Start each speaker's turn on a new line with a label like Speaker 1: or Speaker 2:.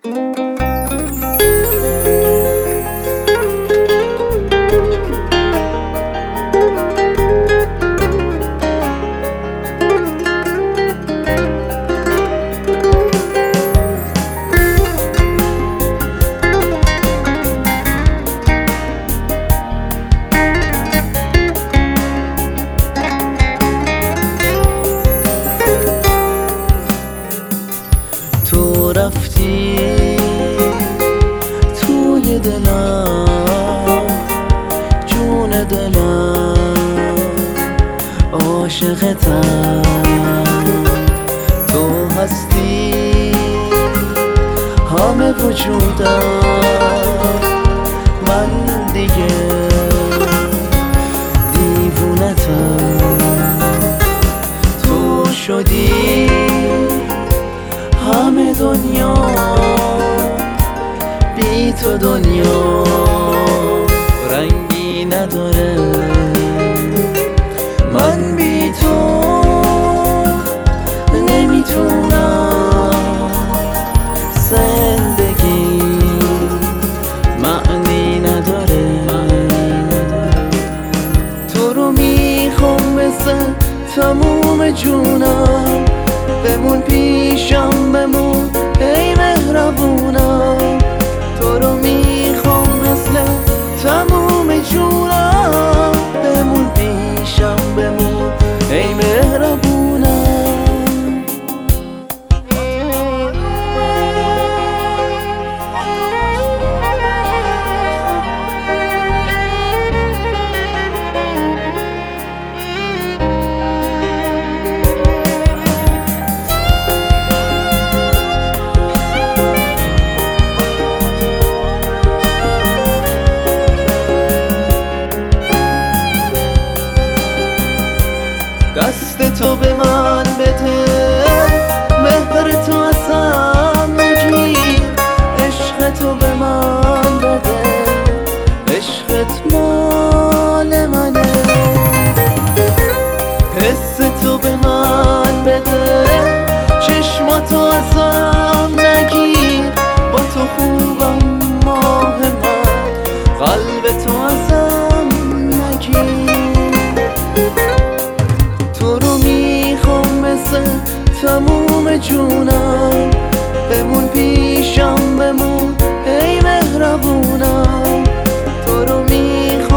Speaker 1: تو رفتی توی دلم، جون دلم، عاشقتم. تو هستی همه وجودم، من دیگه دیوونتم. تو شدی همه دنیا، بی تو دنیا رنگی نداره. من بی تو نمیتونم، زندگی معنی نداره. تو رو میخوام مثل تموم جونم، بمون پیشم بمون ای مهربونم. تو رو میخوام مثل تموم جونم، بمون پیشم بمون ای مهربونم. دست تو به من بده، مهر تو ازم نگیر. عشق تو به من بده، عشقت مال منه. حس تو به من بده، چشماتو ازم نگیر. با تو خوبم ماه من، قلب تو ازم نگیر. تموم جونم، بمون پیشم بمون ای مهربونم. تو رو میخوام